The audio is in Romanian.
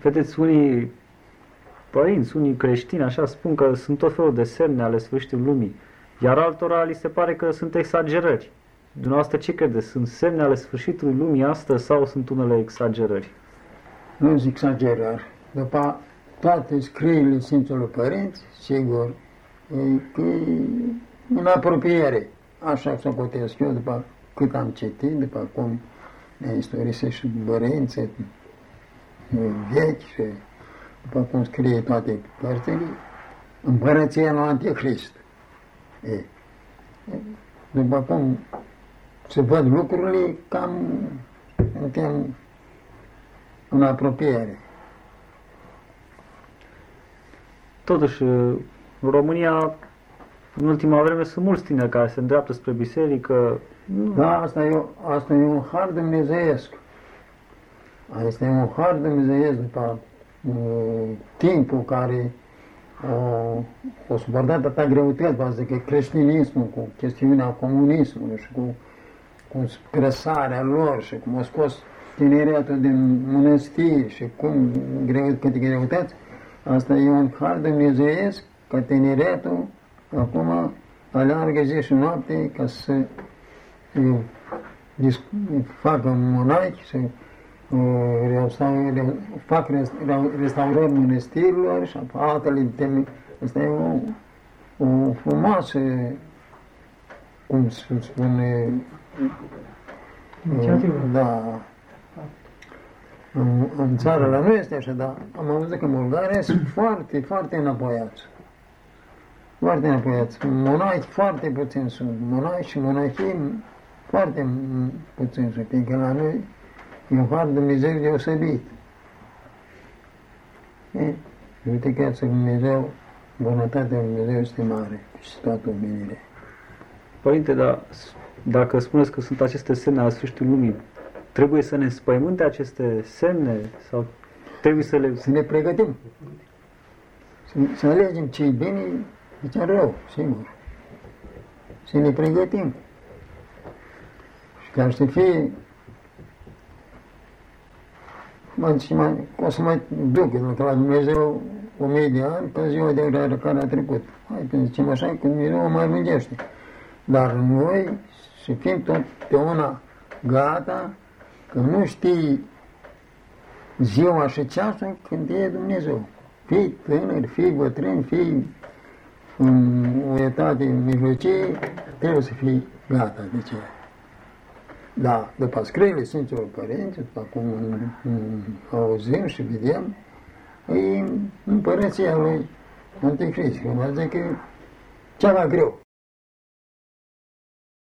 Vedeți, unii părinți, unii creștini, așa spun că sunt tot felul de semne ale sfârșitului lumii, iar altora li se pare că sunt exagerări. Dumneavoastră ce credeți? Sunt semne ale sfârșitului lumii astăzi sau sunt unele exagerări? Nu zic exagerări. După toate scrierile Sfinților Părinți, sigur, că e în apropiere. Așa să cotesc eu, după cât am citit, după cum ne istorisește și părinții vechi și după cum scrie toate cărțile, împărăția lui Antichrist. După cum se văd lucrurile, cam suntem în apropiere. Totuși, în România, în ultima vreme, sunt mulți tineri care se îndreaptă spre biserică. Da, asta e un har dumnezeiesc. Asta e un har dumnezeiesc după timpul care o suportat atâta greutăți, vă zic, că creștinismul, cu chestiunea comunismului și cu presarea lor și cum au scos tineretul din mănăstiri și câte greutăți, asta e un har dumnezeiesc, că tineretul acum aleargă zi și noapte ca să facă monahii, să fac restaurări mănăstirilor și altele teme. Asta e o frumoasă, cum se spune, da, în țară la noi este așa, dar am auzit că în Bulgaria sunt foarte, foarte înapoiați. Foarte înapoiați. Monahi foarte puțini sunt. Monahi și monahii foarte puțini sunt. Fiindcă la noi e un har Dumnezeu deosebit. Uite că Dumnezeu, bunătatea lui Dumnezeu este mare și toată omenirea. Părinte, dar dacă spuneți că sunt aceste semne ale sfârșitului lumii, trebuie să ne înspăimânte aceste semne sau trebuie să le... Să ne pregătim. Să alegem ce-i bine și ce-i rău, sigur. Să ne pregătim. Și ca să fie... o să mai duc la Dumnezeu 1000 de ani pe ziua de care a trecut. Hai, când zicem așa, că Dumnezeu mai lungește. Dar noi să fim totdeauna gata, că nu știi ziua și ceasul când e Dumnezeu. Fii tânăr, fii bătrân, fii în o etate mijlocie, trebuie să fii gata de ce. Da, după scrierile Sfinților Părinți, după cum auzim și vedem, e împărăția lui Antichrist. Vă zic că e ceva greu.